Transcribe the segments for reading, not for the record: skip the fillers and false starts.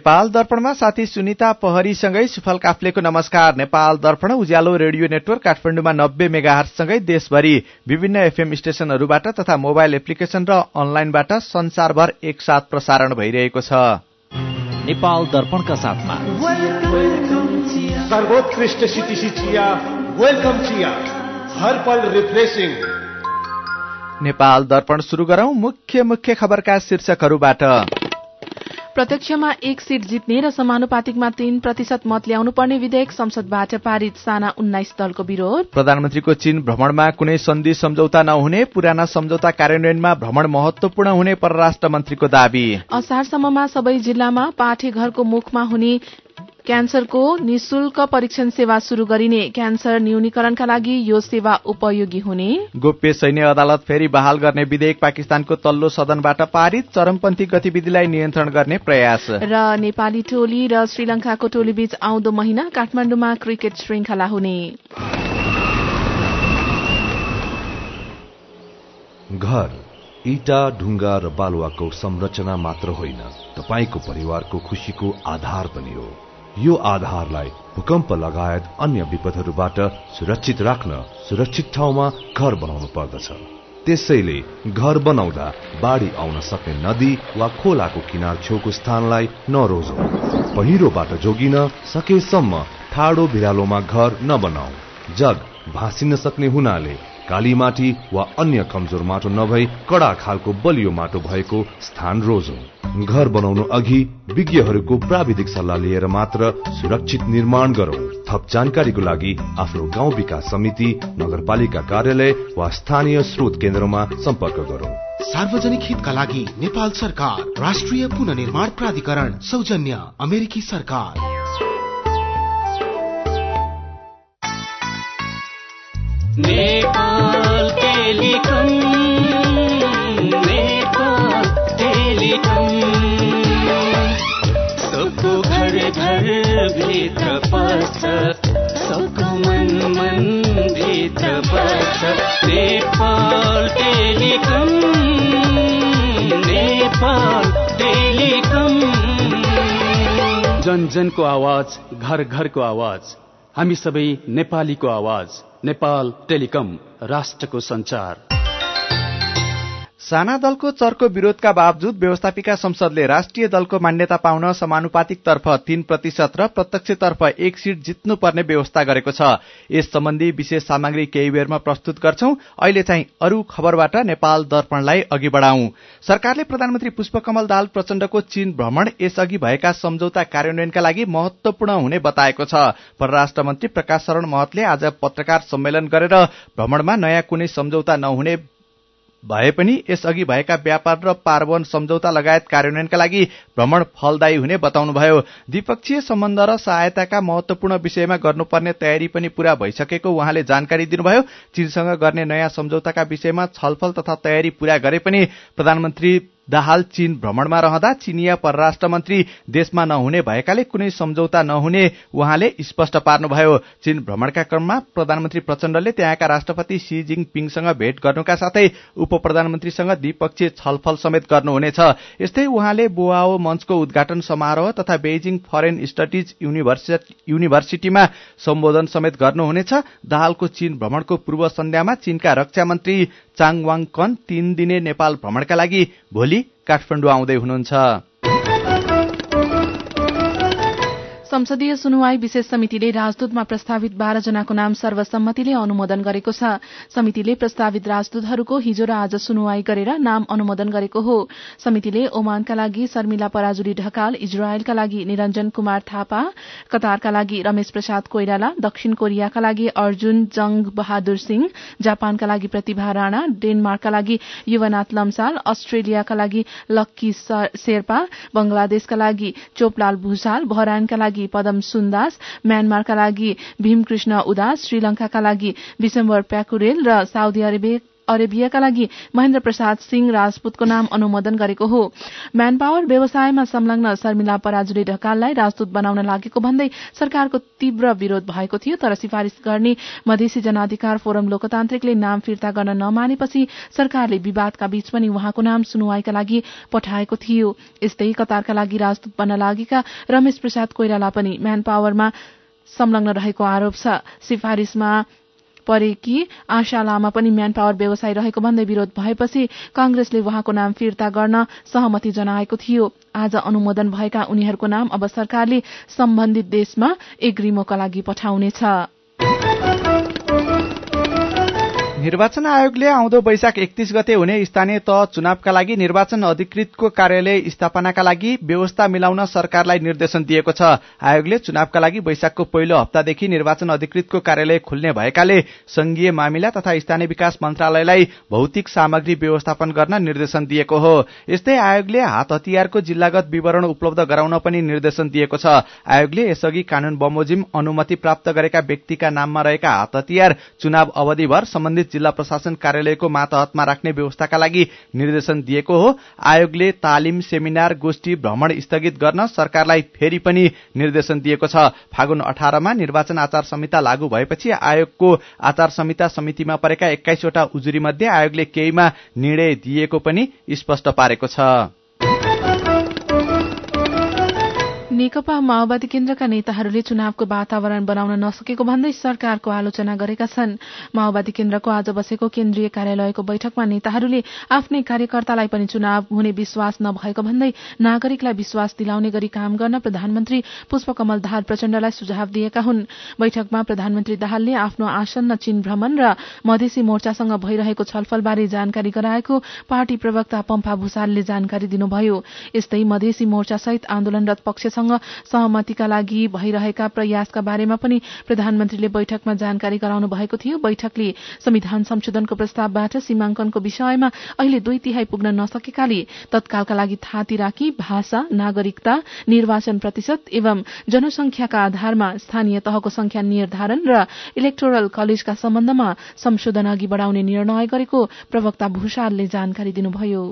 नेपाल दर्पणमा साथी सुनिता पहरीसँगै सुफल काफ्लेको नमस्कार। नेपाल दर्पण उज्यालो रेडियो नेटवर्क काठमाडौँमा 90 मेगाहर्जसँगै देशभरि विभिन्न एफएम स्टेशनहरूबाट तथा मोबाइल एप्लिकेशन र अनलाइनबाट संसारभर एकसाथ प्रसारण भइरहेको छ। नेपाल दर्पणका साथमा सर्वोत्कृष्ट सिटिसी चिया, वेलकम चिया, हर पल रिफ्रेशिङ। नेपाल दर्पण सुरु गरौं मुख्य खबरका शीर्षकहरूबाट। प्रत्यक्षमा 1 सीट जित्ने र समानुपातिकमा 3% मत ल्याउनु पर्ने विधेयक संसदबाट पारित, साना 19 दलको विरोध। प्रधानमन्त्रीको चीन भ्रमणमा कुनै सन्धि सम्झौता नहुने, पुराना सम्झौता कार्यान्वयनमा भ्रमण महत्वपूर्ण हुने परराष्ट्र मन्त्रीको दावी। असारसम्ममा सबै जिल्लामा पाठेघरको मुखमा हुने क्यान्सरको निशुल्क परीक्षण सेवा शुरू गरिने, क्यान्सर न्यूनीकरणका लागि यो सेवा उपयोगी हुने। गोप्य सैन्य अदालत फेरि बहाल गर्ने विधेयक पाकिस्तानको तल्लो सदनबाट पारित, चरमपन्थी गतिविधिलाई नियन्त्रण गर्ने प्रयास। र नेपाली टोली र श्रीलंकाको टोलीबीच आउँदो महिना काठमाडौँमा क्रिकेट श्रृंखला हुने। घर ईटा, ढुङ्गा र बालुवाको संरचना मात्र होइन, तपाईको परिवारको खुशीको आधार पनि हो। यो आधारलाई भूकम्प लगायत अन्य विपदहरूबाट सुरक्षित राख्न सुरक्षित ठाउँमा घर बनाउनु पर्दछ। त्यसैले घर बनाउँदा बाढी आउन सक्ने नदी वा खोलाको किनार छेउको स्थानलाई नरोजौं। पहिरोबाट जोगिन सकेसम्म ठाडो भिरालोमा घर नबनाऊ। जग भाँसिन सक्ने हुनाले काली माटी वा अन्य कमजोर माटो नभई कडा खालको बलियो माटो भएको स्थान रोजौं। घर बनाउनु अघि विज्ञहरूको प्राविधिक सल्लाह लिएर मात्र सुरक्षित निर्माण गरौं। थप जानकारीको लागि आफ्नो गाउँ विकास समिति, नगरपालिका कार्यालय वा स्थानीय स्रोत केन्द्रमा सम्पर्क गरौं। सार्वजनिक हितका लागि नेपाल सरकार, राष्ट्रिय पुनर्निर्माण प्राधिकरण, सौजन्य अमेरिकी सरकार। नेपाल टेलिकम, नेपाल टेलिकम, सबको घर घर भित्र पर्छ, सबको मन भित्र पर्छ। Nepal telecom, Nepal telecom. जन जनको आवाज, घर घरको आवाज, हामी सबै नेपालीको आवाज। नेपाल टेलिकम, राष्ट्रको संचार। साना दलको चर्को विरोधका बावजुद व्यवस्थापिका संसदले राष्ट्रिय दलको मान्यता पाउन समानुपातिक तर्फ 3% र प्रत्यक्षतर्फ 1 सीट जित्नुपर्ने व्यवस्था गरेको छ। यस सम्बन्धी विशेष सामग्री केही बेरमा प्रस्तुत गर्छौं। अहिले चाहिँ अरू खबरबाट नेपाल दर्पणलाई अघि बढाउँ। सरकारले प्रधानमन्त्री पुष्पकमल दाहाल प्रचण्डको चीन भ्रमण यसअघि भएका सम्झौता कार्यान्वयनका लागि महत्वपूर्ण हुने बताएको छ। परराष्ट्र मन्त्री प्रकाश शरण महतले आज पत्रकार सम्मेलन गरेर भ्रमणमा नयाँ कुनै सम्झौता नहुने भए पनि यसअघि भएका व्यापार र पारवन सम्झौता लगायत कार्यान्वयनका लागि भ्रमण फलदायी हुने बताउनुभयो। द्विपक्षीय सम्बन्ध र सहायताका महत्वपूर्ण विषयमा गर्नुपर्ने तयारी पनि पूरा भइसकेको उहाँले जानकारी दिनुभयो। चीनसँग गर्ने नयाँ सम्झौताका विषयमा छलफल तथा तयारी पूरा गरे पनि प्रधानमन्त्री दाहाल चीन भ्रमणमा रहँदा चीनिया परराष्ट्र मन्त्री देशमा नहुने भएकाले कुनै सम्झौता नहुने उहाँले स्पष्ट पार्नुभयो। चीन भ्रमणका क्रममा प्रधानमन्त्री प्रचण्डले त्यहाँका राष्ट्रपति सी जिङपिङसँग भेट गर्नुका साथै उप प्रधानमन्त्रीसँग द्विपक्षीय छलफल समेत गर्नुहुनेछ। यस्तै उहाँले बोआओ मञ्चको उद्घाटन समारोह तथा बेइजिङ फरेन स्टडिज युनिभर्सिटीमा सम्बोधन समेत गर्नुहुनेछ। दाहालको चीन भ्रमणको पूर्व सन्ध्यामा चीनका रक्षा मन्त्री चाङ वाङ कन 3 दिने नेपाल भ्रमणका लागि भोलि काठमाडौँ आउँदै हुनुहुन्छ। संसदीय सुनवाई विशेष समितिले राजदूतमा प्रस्तावित 12 जनाको नाम सर्वसम्मतिले अनुमोदन गरेको छ। समितिले प्रस्तावित राजदूतहरूको हिजो र आज सुनवाई गरेर नाम अनुमोदन गरेको हो। समितिले ओमानका लागि शर्मिला पराजुली ढकाल, इजरायलका लागि निरञ्जन कुमार थापा, कतारका लागि रमेश प्रसाद कोइराला, दक्षिण कोरियाका लागि अर्जुन जंग बहादुर सिंह, जापानका लागि प्रतिभा राणा, डेनमार्कका लागि युवनाथ लम्साल, अस्ट्रेलियाका लागि लक्की शेर्पा, बंगलादेशका लागि चोपलाल भूषाल, बहराइनका लागि पदम सुन्दास, म्यानमारका लागि भीमकृष्ण उदास, श्रीलंकाका लागि विशम्बर प्याकुरेल र साउदी अरेबियाका लागि महेन्द्र प्रसाद सिंह राजपूतको नाम अनुमोदन गरेको हो। म्यान पावर व्यवसायमा संलग्न शर्मिला पराजुली ढकाललाई राजदूत बनाउन लागेको भन्दै सरकारको तीव्र विरोध भएको थियो, तर सिफारिश गर्ने मधेसी जनाधिकार फोरम लोकतान्त्रिकले नाम फिर्ता गर्न नमानेपछि सरकारले विवादका बीच पनि उहाँको नाम सुनवाईका लागि पठाएको थियो। यस्तै कतारका लागि राजदूत बन्न लागेका रमेश प्रसाद कोइराला पनि म्यान पावरमा संलग्न रहेको आरोप छ। सिफारिशमा परेकी आशा लामा पनि म्यान पावर व्यवसाय रहेको भन्दै विरोध भएपछि कांग्रेसले उहाँको नाम फिर्ता गर्न सहमति जनाएको थियो। आज अनुमोदन भएका उनीहरूको नाम अब सरकारले सम्बन्धित देशमा एग्रिमोका लागि पठाउनेछ। निर्वाचन आयोगले आउँदो वैशाख 31 गते हुने स्थानीय तह चुनावका लागि निर्वाचन अधिकृतको कार्यालय स्थापनाका लागि व्यवस्था मिलाउन सरकारलाई निर्देशन दिएको छ। आयोगले चुनावका लागि वैशाखको पहिलो हप्तादेखि निर्वाचन अधिकृतको कार्यालय खुल्ने भएकाले संघीय मामिला तथा स्थानीय विकास मन्त्रालयलाई भौतिक सामग्री व्यवस्थापन गर्न निर्देशन दिएको हो। यस्तै आयोगले हात हतियारको जिल्लागत विवरण उपलब्ध गराउन पनि निर्देशन दिएको छ। आयोगले यसअघि कानून बमोजिम अनुमति प्राप्त गरेका व्यक्तिका नाममा रहेका हात हतियार चुनाव अवधिभर सम्बन्धित जिल्ला प्रशासन कार्यालयको मातहतमा राख्ने व्यवस्थाका लागि निर्देशन दिएको हो। आयोगले तालिम, सेमिनार, गोष्ठी, भ्रमण स्थगित गर्न सरकारलाई फेरि पनि निर्देशन दिएको छ। फागुन 18 मा निर्वाचन आचार संहिता लागू भएपछि आयोगको आचार संहिता समितिमा परेका 21 वटा उजुरी मध्ये आयोगले केहीमा निर्णय दिएको पनि स्पष्ट पारेको छ। नेकपा माओवादी केन्द्रका नेताहरूले चुनावको वातावरण बनाउन नसकेको भन्दै सरकारको आलोचना गरेका छन्। माओवादी केन्द्रको आज बसेको केन्द्रीय कार्यालयको बैठकमा नेताहरूले आफ्नै कार्यकर्तालाई पनि चुनाव हुने विश्वास नभएको भन्दै नागरिकलाई विश्वास दिलाउने गरी काम गर्न प्रधानमन्त्री पुष्पकमल दाहाल प्रचण्डलाई सुझाव दिएका हुन्। बैठकमा प्रधानमन्त्री दाहालले आफ्नो आसन्न चीन भ्रमण र मधेसी मोर्चासँग भइरहेको छलफलबारे जानकारी गराएको पार्टी प्रवक्ता पम्फा भूषालले जानकारी दिनुभयो। यस्तै मधेसी मोर्चासहित आन्दोलनरत पक्षसँग सहमतिका लागि भइरहेका प्रयासका बारेमा पनि प्रधानमन्त्रीले बैठकमा जानकारी गराउनु भएको थियो। बैठकले संविधान संशोधनको प्रस्तावबाट सीमाङ्कनको विषयमा अहिले 2/3 पुग्न नसकेकाले तत्कालका लागि थाती राखी भाषा, नागरिकता, निर्वाचन प्रतिशत एवं जनसंख्याका आधारमा स्थानीय तहको संख्या निर्धारण र इलेक्टोरल कलेजका सम्बन्धमा संशोधन अघि बढाउने निर्णय गरेको प्रवक्ता भूषालले जानकारी दिनुभयो।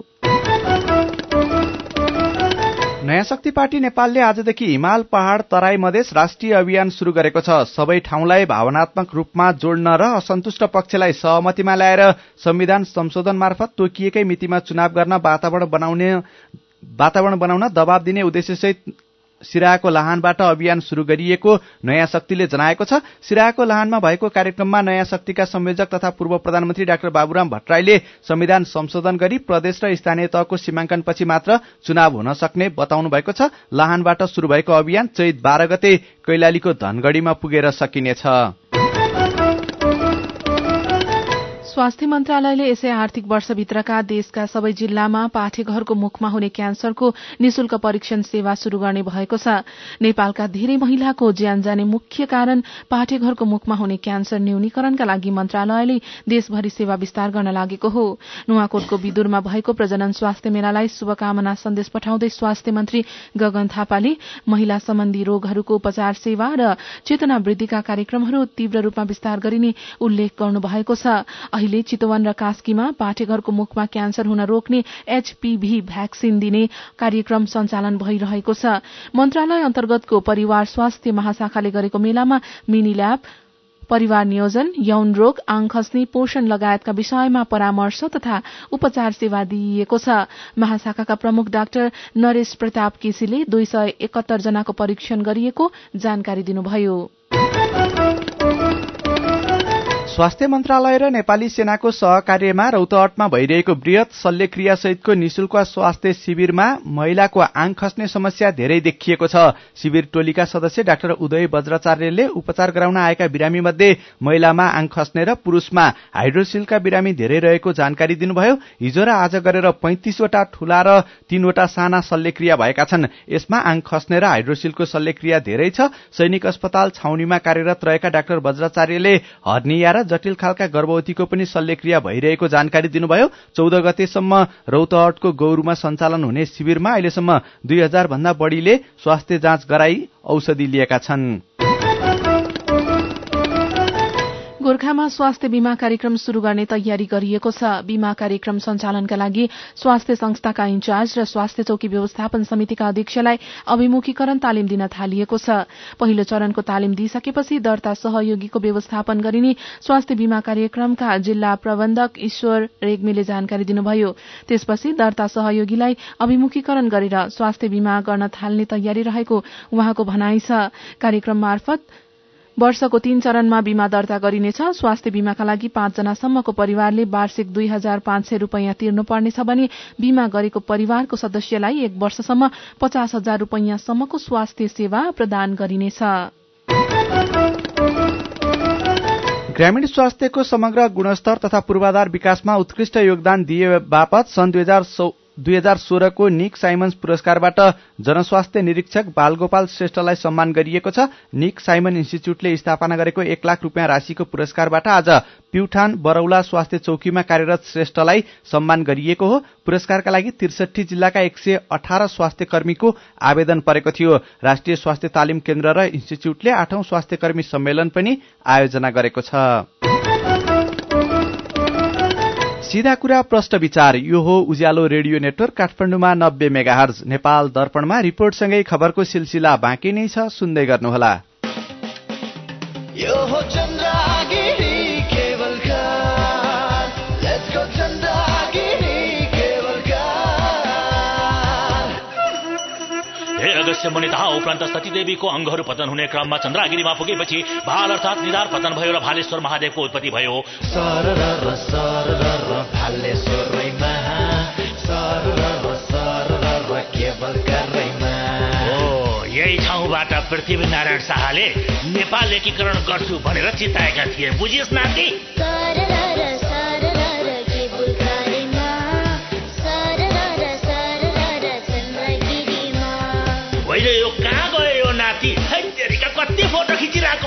नयाँ शक्ति पार्टी नेपालले आजदेखि हिमाल, पहाड़, तराई, मधेस राष्ट्रिय अभियान शुरू गरेको छ। सबै ठाउँलाई भावनात्मक रूपमा जोड्न र असन्तुष्ट पक्षलाई सहमतिमा ल्याएर संविधान संशोधन मार्फत तोकिएकै मितिमा चुनाव गर्न वातावरण बनाउन दबाव दिने उद्देश्यसहित सिराहाको लाहानबाट अभियान शुरू गरिएको नयाँ शक्तिले जनाएको छ। सिराहाको लाहानमा भएको कार्यक्रममा नयाँ शक्तिका संयोजक तथा पूर्व प्रधानमन्त्री डाक्टर बाबुराम भट्टराईले संविधान संशोधन गरी प्रदेश र स्थानीय तहको सीमाङ्कनपछि मात्र चुनाव हुन सक्ने बताउनु भएको छ। लाहानबाट शुरू भएको अभियान चैत 12 गते कैलालीको धनगढ़ीमा पुगेर सकिनेछ। स्वास्थ्य मन्त्रालयले यसै आर्थिक वर्षभित्रका देशका सबै जिल्लामा पाठेघरको मुखमा हुने क्यान्सरको निशुल्क परीक्षण सेवा शुरू गर्ने भएको छ। नेपालका धेरै महिलाको ज्यान जाने मुख्य कारण पाठेघरको मुखमा हुने क्यान्सर न्यूनीकरणका लागि मन्त्रालयले देशभरि सेवा विस्तार गर्न लागेको हो। नुवाकोटको विदुरमा भएको प्रजनन स्वास्थ्य मेलालाई शुभकामना सन्देश पठाउँदै स्वास्थ्य मन्त्री गगन थापाले महिला सम्बन्धी रोगहरूको उपचार सेवा र चेतना वृद्धिका कार्यक्रमहरू तीव्र रूपमा विस्तार गरिने उल्लेख गर्नुभएको छ। अहिले चितवन र कास्कीमा पाठेघरको मुखमा क्यान्सर हुन रोक्ने HPV भ्याक्सिन दिने कार्यक्रम सञ्चालन भइरहेको छ। मन्त्रालय अन्तर्गतको परिवार स्वास्थ्य महाशाखाले गरेको मेलामा मिनी ल्याब, परिवार नियोजन, यौन रोग, आङ खस्ने, पोषण लगायतका विषयमा परामर्श तथा उपचार सेवा दिइएको छ। महाशाखाका प्रमुख डाक्टर नरेश प्रताप केसीले 271 जनाको परीक्षण गरिएको जानकारी दिनुभयो। स्वास्थ्य मन्त्रालय र नेपाली सेनाको सहकार्यमा रौतहटमा भइरहेको वृहत शल्यक्रिया सहितको निशुल्क स्वास्थ्य शिविरमा महिलाको आङ खस्ने समस्या धेरै देखिएको छ। शिविर टोलीका सदस्य डाक्टर उदय वज्राचार्यले उपचार गराउन आएका बिरामी मध्ये महिलामा आङ खस्ने र पुरूषमा हाइड्रोसिलका बिरामी धेरै रहेको जानकारी दिनुभयो। हिजो र आज गरेर 35 वटा ठूला र 3 वटा साना शल्यक्रिया भएका छन्। यसमा आङ खस्ने र हाइड्रोसिलको शल्यक्रिया धेरै छ। सैनिक अस्पताल छाउनीमा कार्यरत रहेका डाक्टर वज्राचार्यले हर्निया र जटिल खालका गर्भवतीको पनि शल्यक्रिया भइरहेको जानकारी दिनुभयो। 14 गतेसम्म रौतहटको गौरुमा सञ्चालन हुने शिविरमा अहिलेसम्म 2000 भन्दा बढीले स्वास्थ्य जाँच गराई औषधि लिएका छन्। गोर्खामा स्वास्थ्य बीमा कार्यक्रम शुरू गर्ने तयारी गरिएको छ। बीमा कार्यक्रम सञ्चालनका लागि स्वास्थ्य संस्थाका इन्चार्ज र स्वास्थ्य चौकी व्यवस्थापन समितिका अध्यक्षलाई अभिमुखीकरण तालिम दिन थालिएको छ। पहिलो चरणको तालिम दिइसकेपछि दर्ता सहयोगीको व्यवस्थापन गरिने स्वास्थ्य बीमा कार्यक्रमका जिल्ला प्रबन्धक ईश्वर रेग्मीले जानकारी दिनुभयो। त्यसपछि दर्ता सहयोगीलाई अभिमुखीकरण गरेर स्वास्थ्य बीमा गर्न थाल्ने तयारी रहेको उहाँको भनाइ छ। कार्यक्रम मार्फत वर्षको 3 चरणमा बीमा दर्ता गरिनेछ। स्वास्थ्य बीमाका लागि 5 जनासम्मको परिवारले वार्षिक 2500 रूपियाँ तिर्नुपर्नेछ भने बीमा गरेको परिवारको सदस्यलाई 1 वर्षसम्म 50,000 रूपियाँसम्मको स्वास्थ्य सेवा प्रदान गरिनेछ। ग्रामीण स्वास्थ्यको समग्र गुणस्तर तथा पूर्वाधार विकासमा उत्कृष्ट योगदान दिए बापत सन् 2016 को निक साइमन्स पुरस्कारबाट जनस्वास्थ्य निरीक्षक बालगोपाल श्रेष्ठलाई सम्मान गरिएको छ। निक साइमन इन्स्टिच्यूटले स्थापना गरेको 1 लाख रूपियाँ राशिको पुरस्कारबाट आज प्युठान बरौला स्वास्थ्य चौकीमा कार्यरत श्रेष्ठलाई सम्मान गरिएको हो। पुरस्कारका लागि 63 जिल्लाका 118 स्वास्थ्य कर्मीको आवेदन परेको थियो। राष्ट्रिय स्वास्थ्य तालिम केन्द्र र इन्स्टिच्यूटले 8औं स्वास्थ्य कर्मी सम्मेलन पनि आयोजना गरेको छ। सीधा कुरा प्रश्न विचार, यो हो उज्यालो रेडियो नेटवर्क काठमाडौँमा 90 मेगाहर्ज। नेपाल दर्पणमा रिपोर्टसँगै खबरको सिलसिला बाँकी नै छ, सुन्दै गर्नुहोला। यो हो Chandragiri cable car, let's go Chandragiri cable car. हे अगस्त्य मुनि तहा उपरान्त सतीदेवीको अङ्गहरू पतन हुने क्रममा चन्द्रगिरीमा पुगेपछि भाल अर्थात् निधार पतन भयो र भालेश्वर महादेवको उत्पत्ति भयो। यही ठाउँबाट पृथ्वीनारायण शाहले नेपाल एकीकरण गर्छु भनेर चिताएका थिए। बुझिस् नाति? अहिले यो कहाँ गयो यो नाति? कति फोटो खिचिरहेको?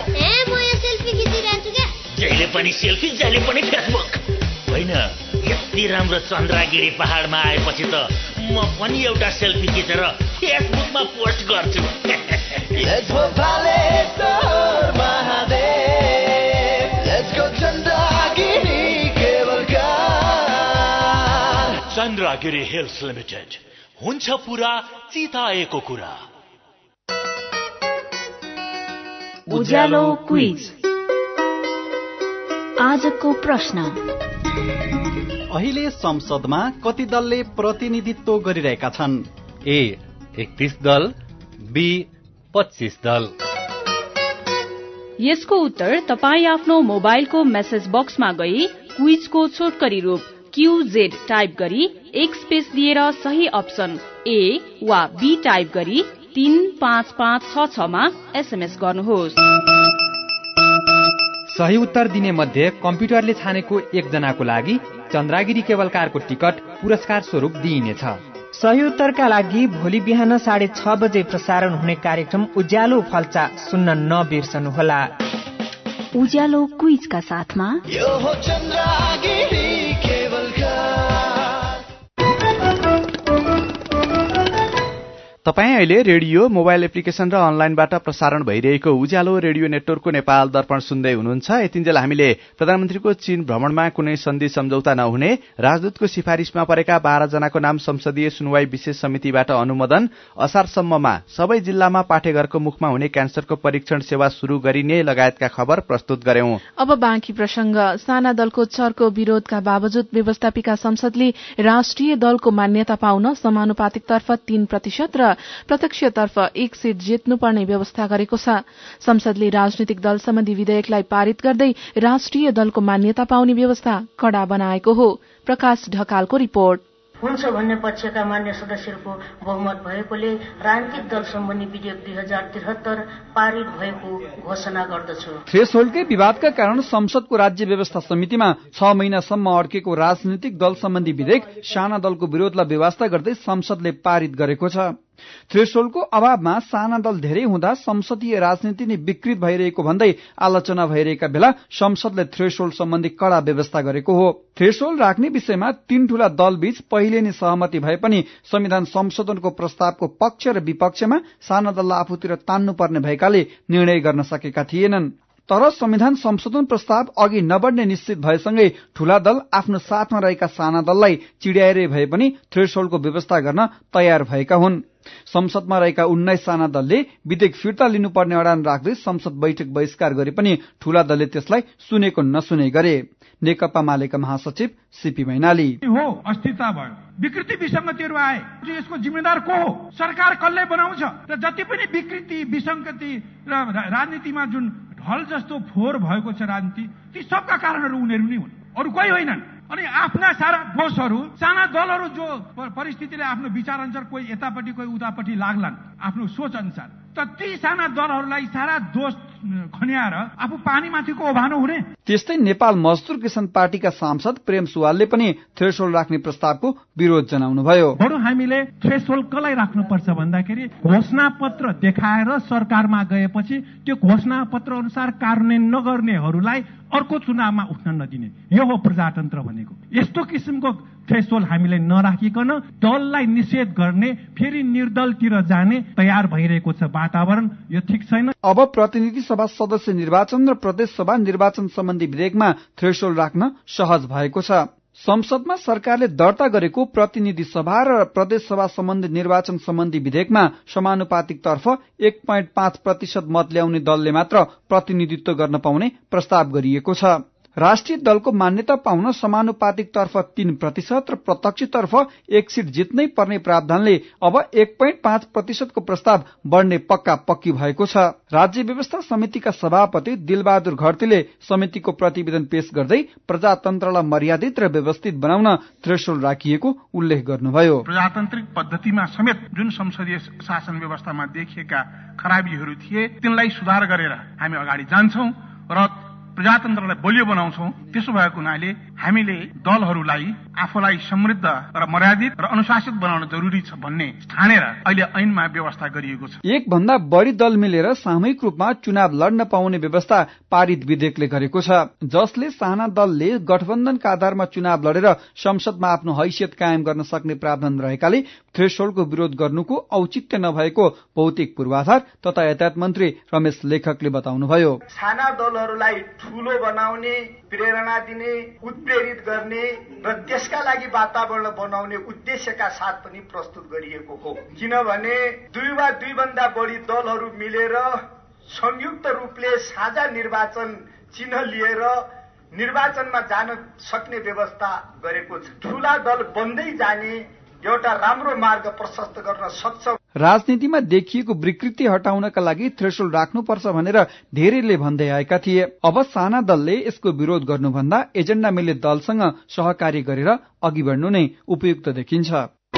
जहिले पनि सेल्फी, जहिले पनि फेसबुक। होइन, यति राम्रो चन्द्रगिरी पहाडमा आएपछि त म पनि एउटा सेल्फी खिचेर फेसबुकमा पोस्ट गर्छु। चन्द्रगिरी हिल्स लिमिटेड, हुन्छ पुरा चिताएको कुरा। उज्यालो क्विज। आजको प्रश्न, अहिले संसदमा कति दलले प्रतिनिधित्व गरिरहेका छन्? ए 31 दल, बी 25 दल। यसको उत्तर तपाईँ आफ्नो मोबाइलको मेसेज बक्समा गई क्विजको छोटकरी रूप QZ टाइप गरी 1 स्पेस दिएर सही अप्सन ए वा बी टाइप गरी 35566 मा SMS गर्नुहोस्। सही उत्तर दिने मध्ये कम्प्युटरले छानेको 1 जनाको लागि चन्द्रगिरी केबल कारको टिकट पुरस्कार स्वरूप दिइनेछ। सही उत्तरका लागि भोलि बिहान 6:30 बजे प्रसारण हुने कार्यक्रम उज्यालो फल्चा सुन्न नबिर्सनुहोला। उज्यालो क्विजका साथमा यो हो चन्द्रगिरी केबल कार। तपाईँ अहिले रेडियो, मोबाइल एप्लिकेशन र अनलाइनबाट प्रसारण भइरहेको उज्यालो रेडियो नेटवर्कको नेपाल दर्पण सुन्दै हुनुहुन्छ। यतिन्जेल हामीले प्रधानमन्त्रीको चीन भ्रमणमा कुनै सन्धि सम्झौता नहुने, राजदूतको सिफारिशमा परेका 12 जनाको नाम संसदीय सुनवाई विशेष समितिबाट अनुमोदन, असारसम्ममा सबै जिल्लामा पाठेघरको मुखमा हुने क्यान्सरको परीक्षण सेवा शुरू गरिने लगायतका खबर प्रस्तुत गर्यौं। अब बाँकी प्रसंग। साना दलको चर्को विरोधका बावजुद व्यवस्थापिका संसदले राष्ट्रिय दलको मान्यता पाउन समानुपातिकतर्फ 3% र प्रत्यक्षतर्फ 1 सीट जित्नुपर्ने व्यवस्था गरेको छ। संसदले राजनीतिक दल सम्बन्धी विधेयकलाई पारित गर्दै राष्ट्रिय दलको मान्यता पाउने व्यवस्था कड़ा बनाएको हो। प्रकाश ढकालको रिपोर्ट। हुन्छ भन्ने पक्षका मान्य सदस्यहरूको बहुमत भएकोले राजनीतिक दल सम्बन्धी विधेयक 2073 पारित भएको घोषणा गर्दछु। थ्रेसहोल्डकै विवादका कारण संसदको राज्य व्यवस्था समितिमा 6 महिनासम्म अड्केको राजनीतिक दल सम्बन्धी विधेयक साना दलको विरोधलाई बेवास्ता गर्दै संसदले पारित गरेको छ। थ्रेसहोल्डको अभावमा साना दल धेरै हुँदा संसदीय राजनीति नै विकृत भइरहेको भन्दै आलोचना भइरहेका बेला संसदले थ्रेसहोल्ड सम्बन्धी कड़ा व्यवस्था गरेको हो। थ्रेसहोल्ड राख्ने विषयमा 3 ठूला दलबीच पहिले नै सहमति भए पनि संविधान संशोधनको प्रस्तावको पक्ष र विपक्षमा साना दललाई आफूतिर तान्नुपर्ने भएकाले निर्णय गर्न सकेका थिएनन्। तर संविधान संशोधन प्रस्ताव अघि नबढ्ने निश्चित भएसँगै ठूला दल आफ्नो साथमा रहेका साना दललाई चिड्याएरै भए पनि थ्रेसहोल्डको व्यवस्था गर्न तयार भएका हुन्। संसदमा रहेका 19 साना दलले विधेयक फिर्ता लिनुपर्ने अडान राख्दै संसद बैठक बहिष्कार गरे पनि ठूला दलले त्यसलाई सुनेको नसुने गरे। नेकपा मालेका महासचिव सीपी मैनाली हो अस्थिरता भयो, विकृति विसंगतिहरू आए, यसको जिम्मेदार को हो? सरकार कसले बनाउँछ? र जति पनि विकृति विसंगति र राजनीतिमा जुन ढल जस्तो फोहोर भएको छ राजनीति, ती सबका कारणहरू उनीहरू नै हुन्, अरू कोही होइनन्। अनि आफ्ना सारा दोषहरू साना दलहरू जो परिस्थितिले आफ्नो विचार अनुसार कोही यतापट्टि कोही उतापट्टि लाग्लान् आफ्नो सोच अनुसार, त ती साना दलहरूलाई सारा दोष खन्याएर आफू पानीमाथिको ओभानो हुने। त्यस्तै नेपाल मजदुर किसान पार्टीका सांसद प्रेम सुवालले पनि थ्रेसहोल्ड राख्ने प्रस्तावको विरोध जनाउनुभयो। बरु हामीले थ्रेसहोल्ड कसलाई राख्नुपर्छ भन्दाखेरि घोषणा पत्र देखाएर सरकारमा गएपछि त्यो घोषणा पत्र अनुसार कार्यान्वयन नगर्नेहरूलाई अर्को चुनावमा उठ्न नदिने, यो हो प्रजातन्त्र भनेको। यस्तो किसिमको थ्रेसहोल्ड हामीले नराखिकन दललाई निषेध गर्ने, फेरि निर्दलतिर जाने तयार भइरहेको छ वातावरण, यो ठिक छैन। अब प्रतिनिधि सभा सदस्य निर्वाचन र प्रदेश सभा निर्वाचन सम्बन्धी विधेयकमा थ्रेसहोल्ड राख्न सहज भएको छ। संसदमा सरकारले दर्ता गरेको प्रतिनिधि सभा र प्रदेश सभा सम्बन्धी निर्वाचन सम्बन्धी विधेयकमा समानुपातिक तर्फ 1.5% मत ल्याउने दलले मात्र प्रतिनिधित्व गर्न पाउने प्रस्ताव गरिएको छ। राष्ट्रिय दलको मान्यता पाउन समानुपातिक तर्फ 3% र प्रत्यक्ष तर्फ 1 सीट जित्नै पर्ने प्रावधानले अब 1.5% को प्रस्ताव बढ्ने पक्का पक्की भएको छ। राज्य व्यवस्था समितिका सभापति दिलबहादुर घरतीले समितिको प्रतिवेदन पेश गर्दै प्रजातन्त्रलाई मर्यादित र व्यवस्थित बनाउन थ्रेसहोल्ड राखिएको उल्लेख गर्नुभयो। प्रजातान्त्रिक पद्धतिमा समेत जुन संसदीय शासन व्यवस्थामा देखिएका खराबीहरू थिए तिनलाई सुधार गरेर हामी अगाडि जान्छौं र प्रजातन्त्रलाई बलियो बनाउँछौं। त्यसो भएको हुनाले हामीले दलहरूलाई आफूलाई समृद्ध र मर्यादित र अनुशासित बनाउन जरुरी छ भन्ने ठानेर अहिले ऐनमा व्यवस्था गरिएको छ। एक भन्दा बढी दल मिलेर सामूहिक रूपमा चुनाव लड्न पाउने व्यवस्था पारित विधेयकले गरेको छ, जसले साना दलले गठबन्धनका आधारमा चुनाव लडेर संसदमा आफ्नो हैसियत कायम गर्न सक्ने प्रावधान रहेकाले थ्रेसहोल्डको विरोध गर्नुको औचित्य नभएको भौतिक पूर्वाधार तथा यातायात मन्त्री रमेश लेखकले बताउनुभयो। साना दलहरूलाई ठूलो बनाउने, प्रेरणा दिने, उत्प्रेरित गर्ने र त्यसका लागि वातावरण बनाउने उद्देश्यका साथ पनि प्रस्तुत गरिएको हो। किनभने 2 वा 2 भन्दा बढी दलहरू मिलेर संयुक्त रूपले साझा निर्वाचन चिन्ह लिएर निर्वाचनमा जान सक्ने व्यवस्था गरेको छ। ठूला दल बन्दै जाने एउटा राम्रो मार्ग प्रशस्त गर्न सक्छ। राजनीतिमा देखिएको विकृति हटाउनका लागि थ्रेसहोल्ड राख्नुपर्छ भनेर धेरैले भन्दै आएका थिए। अब साना दलले यसको विरोध गर्नुभन्दा एजेन्डा मिल्ने दलसँग सहकार्य गरेर अघि बढ्नु नै उपयुक्त देखिन्छ।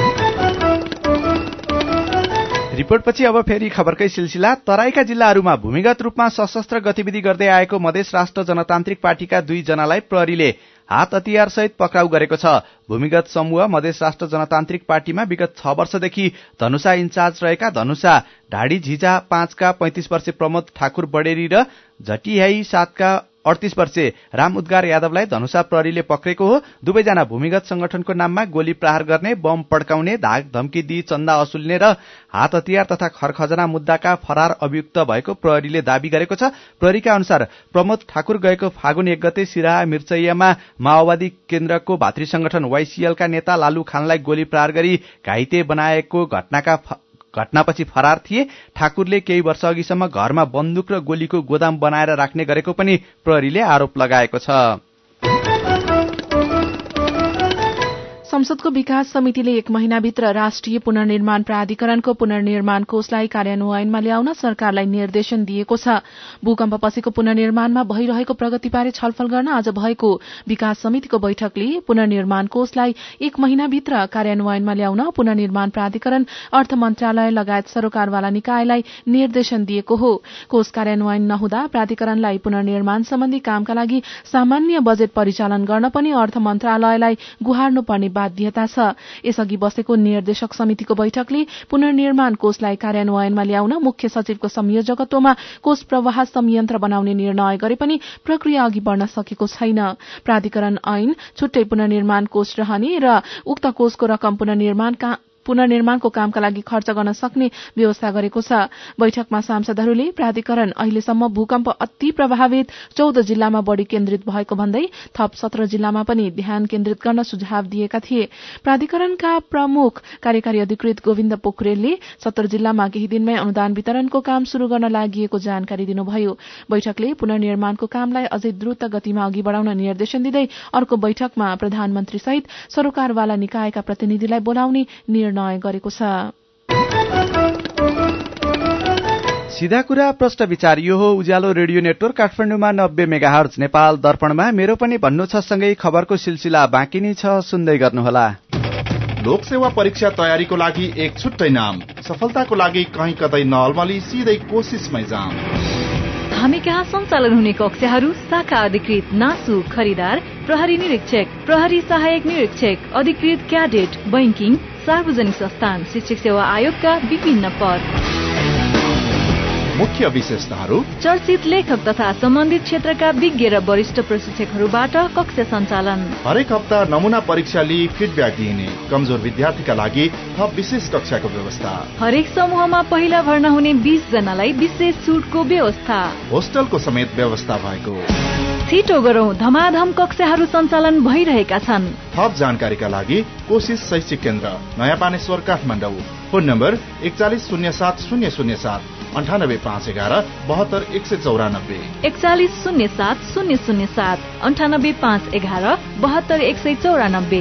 रिपोर्टपछि अब फेरि खबरकै सिलसिला। तराईका जिल्लाहरूमा भूमिगत रूपमा सशस्त्र गतिविधि गर्दै आएको मधेस राष्ट्र जनतान्त्रिक पार्टीका 2 जनालाई प्रहरीले हात हतियार सहित पक्राउ गरेको छ। भूमिगत समूह मधेस राष्ट्र जनतान्त्रिक पार्टीमा विगत 6 वर्षदेखि धनुषा इन्चार्ज रहेका धनुषा ढाडी झिजा 5 का 35 वर्षीय प्रमोद ठाकुर बडेरी र झटियाई 7 का 38 वर्षीय राम उद्गार यादवलाई धनुषा प्रहरीले पक्रेको हो। दुवैजना भूमिगत संगठनको नाममा गोली प्रहार गर्ने, बम पड्काउने, धाक धम्की दिई चन्दा असुल्ने र हात हतियार तथा खरखजना मुद्दाका फरार अभियुक्त भएको प्रहरीले दावी गरेको छ। प्रहरीका अनुसार प्रमोद ठाकुर गएको फागुन 1 गते सिराहा मिर्चैयामा माओवादी केन्द्रको भातृ संगठन वाइसिएलका नेता लालु खानलाई गोली प्रहार गरी घाइते बनाएको घटनापछि फरार थिए। ठाकुरले केही वर्ष अघिसम्म घरमा बन्दुक र गोलीको गोदाम बनाएर राख्ने गरेको पनि प्रहरीले आरोप लगाएको छ। संसदको विकास समितिले 1 महिनाभित्र राष्ट्रिय पुनर्निर्माण प्राधिकरणको पुनर्निर्माण कोषलाई कार्यान्वयनमा ल्याउन सरकारलाई निर्देशन दिएको छ। भूकम्पपछिको पुनर्निर्माणमा भइरहेको प्रगतिबारे छलफल गर्न आज भएको विकास समितिको बैठकले पुनर्निर्माण कोषलाई 1 महिनाभित्र कार्यान्वयनमा ल्याउन पुनर्निर्माण प्राधिकरण, अर्थ मन्त्रालय लगायत सरोकारवाला निकायलाई निर्देशन दिएको हो। कोष कार्यान्वयन नहुँदा प्राधिकरणलाई पुनर्निर्माण सम्बन्धी कामका लागि सामान्य बजेट परिचालन गर्न पनि अर्थ मन्त्रालयलाई गुहार्नुपर्ने बाध्यता छ। यसअघि बसेको निर्देशक समितिको बैठकले पुनर्निर्माण कोषलाई कार्यान्वयनमा ल्याउन मुख्य सचिवको संयोजकत्वमा कोष प्रवाह संयन्त्र बनाउने निर्णय गरे पनि प्रक्रिया अघि बढ्न सकेको छैन। प्राधिकरण ऐन छुट्टै पुनर्निर्माण कोष रहने र उक्त कोषको रकम पुनर्निर्माण पुनर्निर्माणको कामका लागि खर्च गर्न सक्ने व्यवस्था गरेको छ। बैठकमा सांसदहरूले प्राधिकरण अहिलेसम्म भूकम्प अति प्रभावित 14 जिल्लामा बढ़ी केन्द्रित भएको भन्दै थप 17 जिल्लामा पनि ध्यान केन्द्रित गर्न सुझाव दिएका थिए। प्राधिकरणका प्रमुख कार्यकारी अधिकृत गोविन्द पोखरेलले 17 जिल्लामा केही दिनमै अनुदान वितरणको काम शुरू गर्न लागि जानकारी दिनुभयो। बैठकले पुनर्निर्माणको कामलाई अझै द्रुत गतिमा अघि बढ़ाउन निर्देशन दिँदै अर्को बैठकमा प्रधानमन्त्री सहित सरोकारवाला निकायका प्रतिनिधिलाई बोलाउने निर्णय गरेको छ। सीधा कुरा प्रश्न विचार यो हो उज्यालो रेडियो नेटवर्क काठमाडौँमा 90 मेगाहर्ज, नेपाल दर्पणमा मेरो पनि भन्नु छ सँगै खबरको सिलसिला बाँकी नै छ, सुन्दै गर्नुहोला। लोकसेवा परीक्षा तयारीको लागि एक छुट्टै नाम, सफलताको लागि कहीँ कतै नअल्मली सिधै कोसिसमै जाम। हामी कहाँ सञ्चालन हुने कक्षाहरू शाखा अधिकृत, नासु, खरिदार, प्रहरी निरीक्षक, प्रहरी सहायक निरीक्षक, अधिकृत क्याडेट, बैंकिङ, सार्वजनिक संस्थान, शिक्षक सेवा आयोगका विभिन्न पद। मुख्य विशेषताहरू: चर्चित लेखक तथा सम्बन्धित क्षेत्रका विज्ञ र वरिष्ठ प्रशिक्षकहरूबाट कक्षा सञ्चालन। हरेक हप्ता नमूना परीक्षा लिई फिडब्याक दिइने, कमजोर विद्यार्थीका लागि थप विशेष कक्षाको व्यवस्था। हरेक समूहमा पहिला भर्ना हुने 20 जनालाई विशेष छुटको व्यवस्था। होस्टलको समेत व्यवस्था भएको। छिटो गरौं, धमाधम कक्षाहरू सञ्चालन भइरहेका छन्। थप जानकारीका लागि कोशिश शैक्षिक केन्द्र, नयाँ पानेश्वर, काठमाडौँ। Phone number 4107 007 98511 72194 4107 007 98511 72194।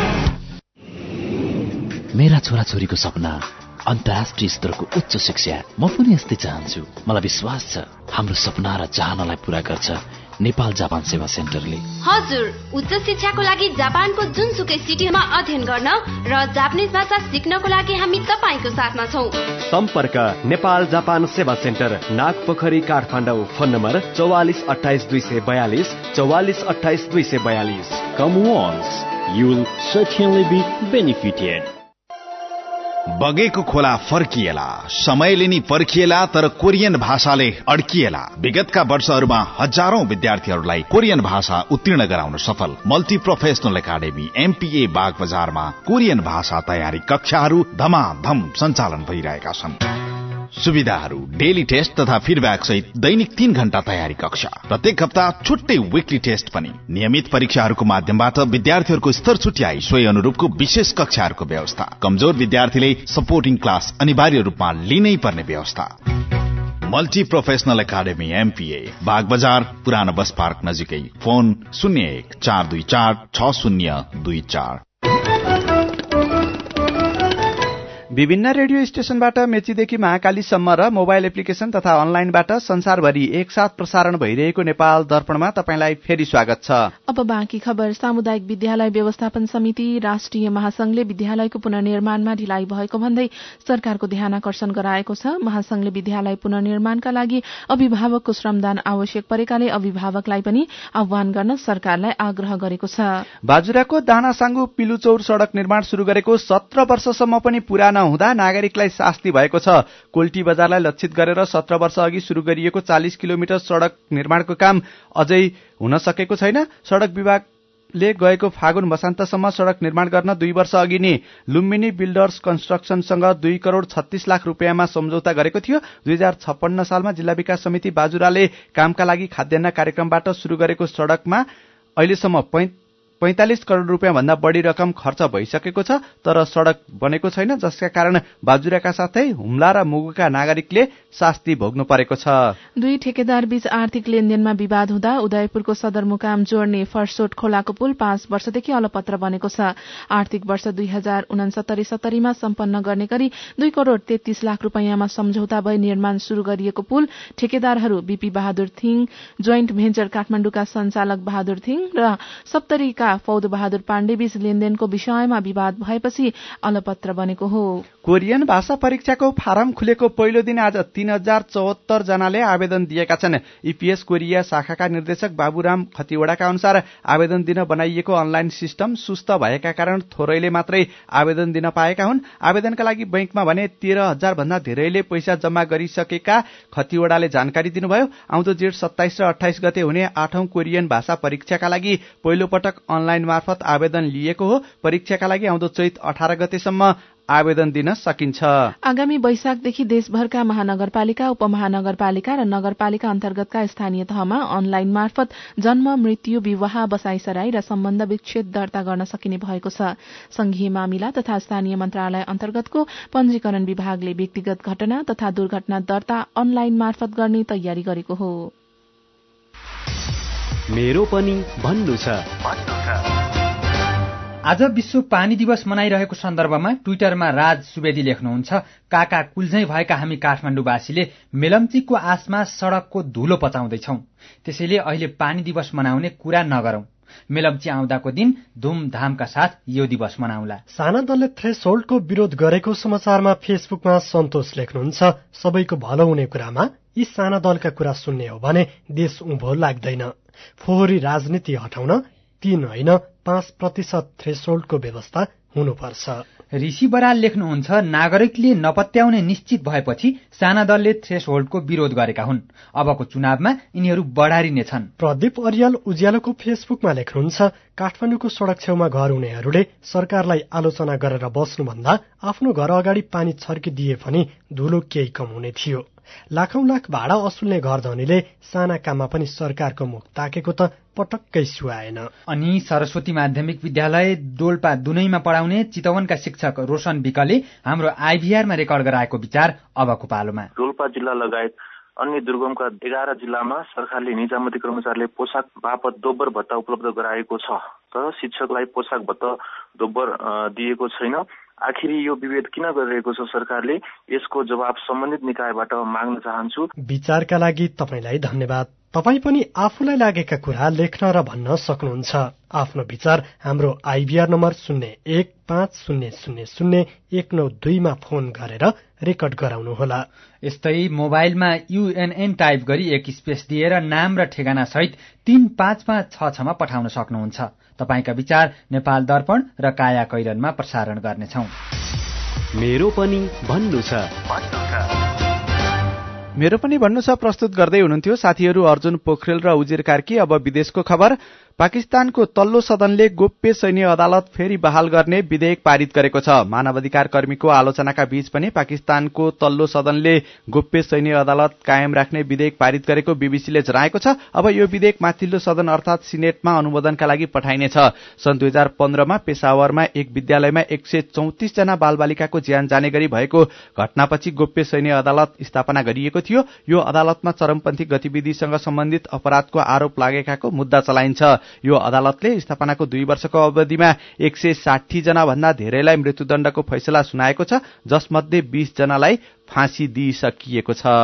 मेरा छोराछोरीको सपना अन्तर्राष्ट्रिय स्तरको उच्च शिक्षा। म पनि यस्तै चाहन्छु। मलाई विश्वास छ हाम्रो सपना र चाहनालाई पूरा गर्छ नेपाल जापान सेवा सेन्टरले। हजुर, उच्च शिक्षाको लागि जापानको जुनसुकै सिटीमा अध्ययन गर्न र जापानिज भाषा सिक्नको लागि हामी तपाईको साथमा छौं। सम्पर्क Nepal Japan Sewa centre, Nagpokhari, Kathmandu. Phone number 44 28 242 44 28 242। Come once, you will certainly be benefited. बगेको खोला फर्किएला, समयले नि पर्खिएला, तर कोरियन भाषाले अड्किएला। विगतका वर्षहरूमा हजारौं विद्यार्थीहरूलाई कोरियन भाषा उत्तीर्ण गराउन सफल मल्टी प्रोफेसनल एकाडेमी MPA बाग बजारमा कोरियन भाषा तयारी कक्षाहरू धमाधम सञ्चालन भइरहेका छन्। सुविधाहरू: डेली टेस्ट तथा फिडब्याक सहित दैनिक 3 घण्टा तयारी कक्षा, प्रत्येक हप्ता छुट्टै विकली टेस्ट पनि। नियमित परीक्षाहरूको माध्यमबाट विद्यार्थीहरूको स्तर छुट्याई सोही अनुरूपको विशेष कक्षाहरूको व्यवस्था। कमजोर विद्यार्थीले सपोर्टिङ क्लास अनिवार्य रूपमा लिनै पर्ने व्यवस्था। Multi professional academy MPA Bagbazar, पुरानो बस पार्क नजिकै। फोन 01 424 6024। विभिन्न रेडियो स्टेशनबाट मेचीदेखि महाकालीसम्म र मोबाइल एप्लिकेशन तथा अनलाइनबाट संसारभरि एकसाथ प्रसारण भइरहेको नेपाल दर्पणमा तपाईंलाई फेरि स्वागत छ। अब बाँकी खबर। सामुदायिक विद्यालय व्यवस्थापन समिति राष्ट्रिय महासंघले विद्यालयको पुनर्निर्माणमा ढिलाइ भएको भन्दै सरकारको ध्यान आकर्षण गराएको छ। महासंघले विद्यालय पुनर्निर्माणका लागि अभिभावकको श्रमदान आवश्यक परेकाले अभिभावकलाई पनि आह्वान गर्न सरकारलाई आग्रह गरेको छ। बाजुराको दानासाङ्गु पिलुचौर सड़क निर्माण शुरू गरेको 17 वर्षसम्म पनि पूरा हुँदा नागरिकलाई शास्ति भएको छ। कोल्टी बजारलाई लक्षित गरेर 17 वर्ष अघि शुरू गरिएको 40 किलोमिटर सड़क निर्माणको काम अझै हुन सकेको छैन। सड़क विभागले गएको फागुन मसान्तसम्म सड़क निर्माण गर्न 2 वर्ष अघि नै लुम्बिनी बिल्डर्स कन्स्ट्रक्सनसँग 2 करोड़ 36 लाख रुपियाँमा सम्झौता गरेको थियो। 2056 सालमा जिल्ला विकास समिति बाजुराले कामका लागि खाद्यान्न कार्यक्रमबाट शुरू गरेको सड़कमा अहिलेसम्म 45 करोड़ रुपियाँ भन्दा बढ़ी रकम खर्च भइसकेको छ, तर सड़क बनेको छैन, जसका कारण बाजुराका साथै हुम्ला र मुगुका नागरिकले शास्ति भोग्नु परेको छ। दुई ठेकेदार बीच आर्थिक लेनदेनमा विवाद हुँदा उदयपुरको सदरमुकाम जोड्ने फर्सोट खोलाको पुल 5 वर्षदेखि अलपत्र बनेको छ। आर्थिक वर्ष 2069-70 मा सम्पन्न गर्ने गरी 2 करोड़ 33 लाख रुपियाँमा सम्झौता भई निर्माण शुरू गरिएको पुल ठेकेदारहरू BP Bahadur Thing, joint venture काठमाडौँका सञ्चालक बहादुर थिङ र सप्तरीका फौद बहादुर पाण्डे बीच लेनदेनको विषयमा विवाद भएपछि अलपत्र बनेको हो। कोरियन भाषा परीक्षाको फारम खुलेको पहिलो दिन आज 3074 जनाले आवेदन दिएका छन्। ईपीएस कोरिया शाखाका निर्देशक बाबुराम खतिवड़ाका अनुसार आवेदन दिन बनाइएको अनलाइन सिस्टम सुस्त भएका कारण थोरैले मात्रै आवेदन दिन पाएका हुन्। आवेदनका लागि बैंकमा भने 13,000 भन्दा धेरैले पैसा जम्मा गरिसकेका खतिवड़ाले जानकारी दिनुभयो। आउँदो जेठ 27 र 28 गते हुने 8औं कोरियन भाषा परीक्षाका लागि पहिलो पटक अनलाइन मार्फत आवेदन लिएको हो। परीक्षाका लागि आउँदो चैत 18 गतेसम्म आवेदन दिन सकिन्छ। आगामी वैशाखदेखि देशभरका महानगरपालिका, उपमहानगरपालिका र नगरपालिका अन्तर्गतका स्थानीय तहमा अनलाइन मार्फत जन्म, मृत्यु, विवाह, बसाइसराई र सम्बन्ध विच्छेद दर्ता गर्न सकिने भएको छ। संघीय मामिला तथा स्थानीय मन्त्रालय अन्तर्गतको पञ्जीकरण विभागले व्यक्तिगत घटना तथा दुर्घटना दर्ता अनलाइन मार्फत गर्ने तयारी गरेको हो। मेरो पनि भन्नु छ। आज विश्व पानी दिवस मनाइरहेको सन्दर्भमा ट्विटरमा राज सुवेदी लेख्नुहुन्छ, काका कुल्झै भएका हामी काठमाडौँवासीले मेलम्चीको आसमा सड़कको धुलो पचाउँदैछौं। त्यसैले अहिले पानी दिवस मनाउने कुरा नगरौं। मेलम्ची आउँदाको दिन धुमधामका साथ यो दिवस मनाउला। साना दलले थ्रेसहोल्डको विरोध गरेको समाचारमा फेसबुकमा सन्तोष लेख्नुहुन्छ, सबैको भलो हुने कुरामा यी साना दलका कुरा सुन्ने हो भने देश उँभो लाग्दैन। फोहोरी राजनीति हटाउन 3 होइन 5% थ्रेसहोल्डको व्यवस्था हुनुपर्छ। ऋषि बराल लेख्नुहुन्छ, नागरिकले नपत्याउने निश्चित भएपछि साना दलले थ्रेसहोल्डको विरोध गरेका हुन्। अबको चुनावमा यिनीहरू बढारिनेछन्। प्रदीप अरियाल उज्यालोको फेसबुकमा लेख्नुहुन्छ, काठमाडौँको सड़क छेउमा घर हुनेहरूले सरकारलाई आलोचना गरेर बस्नुभन्दा आफ्नो घर अगाडि पानी छर्किदिए पनि धुलो केही कम हुने थियो। लाखौं लाख भाडा असुल्ने घर धनीले साना काममा पनि सरकारको मुख ताकेको त पटक्कै सुहाएन। अनि सरस्वती माध्यमिक विद्यालय डोल्पा दुनैमा पढाउने चितवनका शिक्षक रोशन विकले हाम्रो आइभीआरमा रेकर्ड गराएको विचार अबको पालोमा। डोल्पा जिल्ला लगायत अन्य दुर्गमका 11 जिल्लामा सरकारले निजामती कर्मचारीले पोसाक बापत दोब्बर भत्ता उपलब्ध गराएको छ, तर शिक्षकलाई पोसाक भत्ता दोब्बर दिएको छैन। आखिरी यो विभेद किन गरिरहेको छ सरकारले? यसको जवाब सम्बन्धित निकायबाट माग्न चाहन्छु। विचारका लागि तपाईलाई धन्यवाद। तपाई पनि आफूलाई लागेका कुरा लेख्न र भन्न सक्नुहुन्छ। आफ्नो विचार हाम्रो आइभीआर नम्बर 0150001992 मा फोन गरेर रेकर्ड गराउनुहोला। यस्तै मोबाइलमा UNN टाइप गरी 1 स्पेस दिएर नाम र ठेगाना सहित 35566 मा पठाउन सक्नुहुन्छ। तपाईका विचार नेपाल दर्पण र काया कैरनमा प्रसारण गर्नेछौं। मेरो पनि भन्नु छ। मेरो पनि भन्नु छ प्रस्तुत गर्दै हुनुहुन्थ्यो साथीहरू अर्जुन पोखरेल र उजिर कार्की। अब विदेशको खबर। पाकिस्तानको तल्लो सदनले गोप्य सैन्य अदालत फेरि बहाल गर्ने विधेयक पारित गरेको छ। मानवाधिकार कर्मीको आलोचनाका बीच पनि पाकिस्तानको तल्लो सदनले गोप्य सैन्य अदालत कायम राख्ने विधेयक पारित गरेको बीबीसीले जनाएको छ। अब यो विधेयक माथिल्लो सदन अर्थात सिनेटमा अनुमोदनका लागि पठाइनेछ। सन् 2015 मा पेशावरमा एक विद्यालयमा 134 जना बालबालिकाको ज्यान जाने गरी भएको घटनापछि गोप्य सैन्य अदालत स्थापना गरिएको थियो। यो अदालतमा चरमपन्थी गतिविधिसँग सम्बन्धित अपराधको आरोप लागेकाको मुद्दा चलाइन्छ। यो अदालतले स्थापनाको 2 वर्षको अवधिमा 160 जना भन्दा धेरैलाई मृत्युदण्डको फैसला सुनाएको छ, जसमध्ये 20 जनालाई फाँसी दिइसकिएको छ।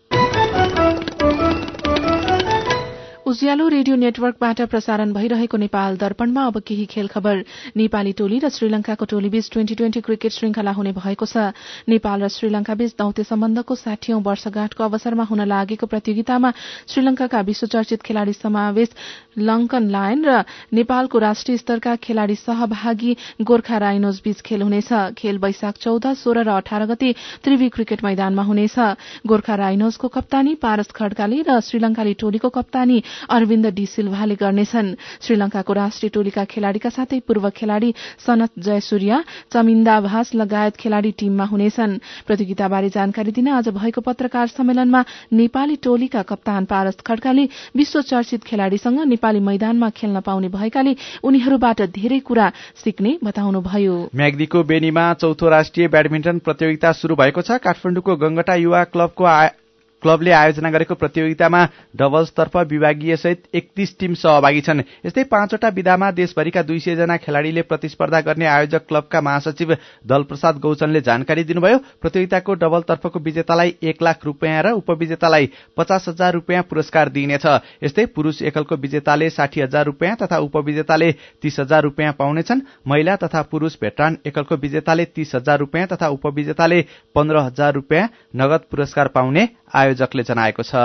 उज्यालो रेडियो नेटवर्कबाट प्रसारण भइरहेको नेपाल दर्पणमा अब केही खेल खबर। नेपाली टोली र श्रीलंकाको टोलीबीच 2020 क्रिकेट श्रृंखला हुने भएको छ। नेपाल र श्रीलंका बीच दौत्य सम्बन्धको 60औं वर्षगाँठको अवसरमा हुन लागेको प्रतियोगितामा श्रीलंकाका विश्वचर्चित खेलाड़ी समावेश लंकन लायन र नेपालको राष्ट्रिय स्तरका खेलाड़ी सहभागी गोर्खा राइनोज बीच खेल हुनेछ। खेल वैशाख 14, 16 र 18 गते त्रिवी क्रिकेट मैदानमा हुनेछ। गोर्खा राइनोजको कप्तानी पारस खड्काले र श्रीलंकाली टोलीको कप्तानी अरविन्द डी सिल्भाले गर्नेछन्। श्रीलंकाको राष्ट्रिय टोलीका खेलाड़ीका साथै पूर्व खेलाड़ी सनत जयसूर्य, चमिन्दा भास लगायत खेलाड़ी टीममा हुनेछन्। प्रतियोगिताबारे जानकारी दिन आज भएको पत्रकार सम्मेलनमा नेपाली टोलीका कप्तान पारस खड्काले विश्व चर्चित खेलाड़ीसँग नेपाली मैदानमा खेल्न पाउने भएकाले उनीहरूबाट धेरै कुरा सिक्ने बताउनुभयो। म्याग्दीको बेनीमा 4थो राष्ट्रिय ब्याडमिन्टन प्रतियोगिता शुरू भएको छ। काठमाडौँको गंगटा युवा क्लबले आयोजना गरेको प्रतियोगितामा डबल्सतर्फ विभागीय सहित 31 टीम सहभागी छन्। यस्तै 5वटा विधामा देशभरिका 200 जना खेलाड़ीले प्रतिस्पर्धा गर्ने आयोजक क्लबका महासचिव दलप्रसाद गौचनले जानकारी दिनुभयो। प्रतियोगिताको डबलतर्फको विजेतालाई 1 लाख रुपियाँ र उपविजेतालाई 50,000 रुपियाँ पुरस्कार दिइनेछ। यस्तै पुरूष एकलको विजेताले 60,000 रुपियाँ तथा उपविजेताले 30,000 रुपियाँ पाउनेछन्। महिला तथा पुरूष भेटरान एकलको विजेताले 30,000 रुपियाँ तथा उपविजेताले 15,000 रुपियाँ नगद पुरस्कार पाउने आयोजकले जनाएको छ।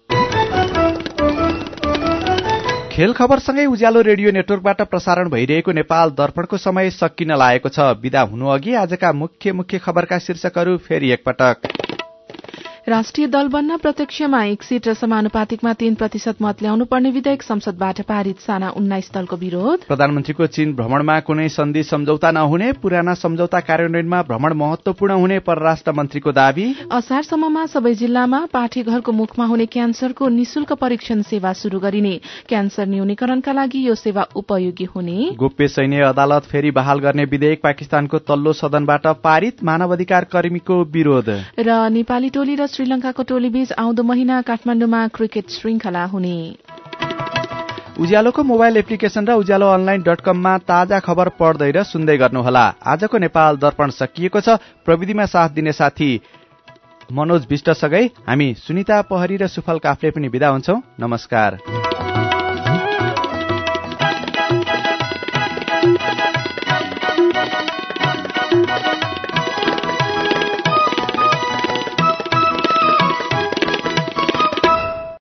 खेल खबरसँगै उज्यालो रेडियो नेटवर्कबाट प्रसारण भइरहेको नेपाल दर्पणको समय सकिन लागेको छ। बिदा हुनु अघि आजका मुख्य खबरका शीर्षकहरू फेरि एकपटक। राष्ट्रिय दल बन्न प्रत्यक्षमा 1 सीट र समानुपातिकमा 3% मत ल्याउनु पर्ने विधेयक संसदबाट पारित। साना 19 दलको विरोध। प्रधानमन्त्रीको चीन भ्रमणमा कुनै सन्धि सम्झौता नहुने, पुराना सम्झौता कार्यान्वयनमा भ्रमण महत्वपूर्ण हुने परराष्ट्र मन्त्रीको दावी। असारसम्ममा सबै जिल्लामा पाठेघरको मुखमा हुने क्यान्सरको निशुल्क परीक्षण सेवा शुरू गरिने, क्यान्सर न्यूनीकरणका लागि यो सेवा उपयोगी हुने। गोप्य सैन्य अदालत फेरि बहाल गर्ने विधेयक पाकिस्तानको तल्लो सदनबाट पारित, मानवाधिकार कर्मीको विरोध। र नेपाली टोली र श्रीलंकाको टोलीबीच आउँदो महिना काठमाडौँमा क्रिकेट श्रृंखला हुने। उज्यालोको मोबाइल एप्लिकेशन र उज्यालो online.com-मा ताजा खबर पढ्दै र सुन्दै गर्नुहोला। आजको नेपाल दर्पण सकिएको छ। प्रविधिमा साथ दिने साथी मनोज विष्टसँगै हामी सुनिता पहरी र सुफल काफ्ले पनि बिदा हुन्छौं। नमस्कार।